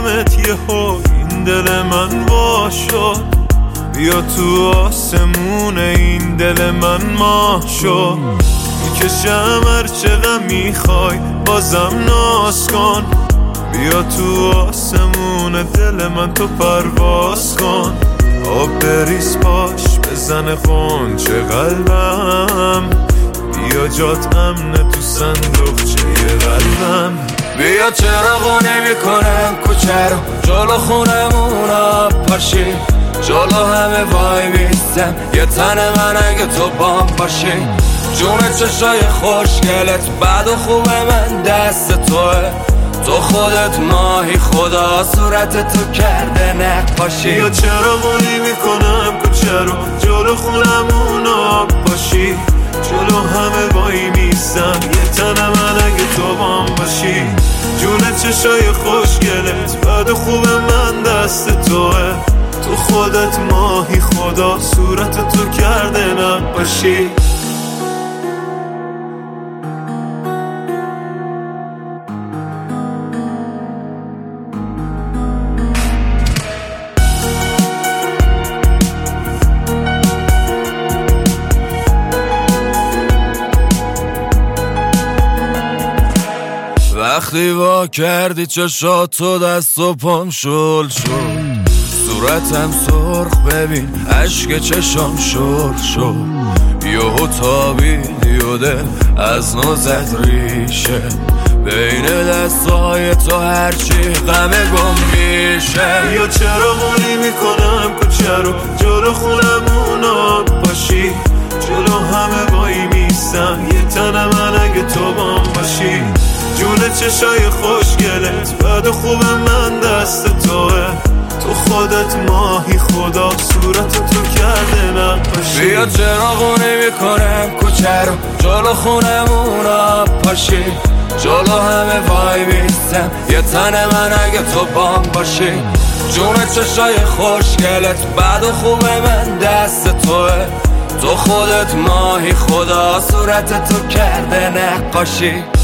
دیدمت یهو این دل من وا شد، بیا تو آسمون این دل من ماه شد. میکشم هرچه غم میخوای بازم ناز کن، بیا تو آسمون دل من تو پرواز کن. آب بریز پاش بزن غنچه قلبم، بیا جات امنه تو صندوقچه قلبم. بیا چراغو نمی‌کنم کوچه رو، جلو خونمون آب پاشی، جلو همه وای میستم یه تن من اگه تو بام باشی. جون چشای خوشگلت بد و خوب من دست توه، تو خودت ماهی خدا صورت تو کرده نقاشی. بیا چراغو نمی‌کنم کوچه رو، جلو خونمون آب پاشی، جلو همه وای میستم یه تن من اگه تو بام باشی. جون چشای خوشگلت بد و خوب من دست توه، تو خودت ماهی خدا صورت تو کرده نقاشی. وقتی وا کردی چشاتو دست و پام شل شد، صورتم سرخ ببین عشق چشام شل شد. یهو تابیدی و دل از نو زد ریشه، بین دستای تو هرچی غمه گم میشه. بیا چراغو نمی‌کنم کوچه رو، جلو خونمون آب پاشی، جلو همه وای میستم یه تن من اگه تو بام باشی. جون چشای خوشگلت بد و خوب من دست توه، تو خودت ماهی خدا صورت تو کرده نقاشی. بیا چراغو نمی‌کنم کوچه رو، جلو خونمون آب پاشی، جلو همه وای میستم یه تن من اگه تو بام باشی. جون چشای خوشگلت بد و خوب من دست توه، تو خودت ماهی خدا صورت تو کرده نقاشی.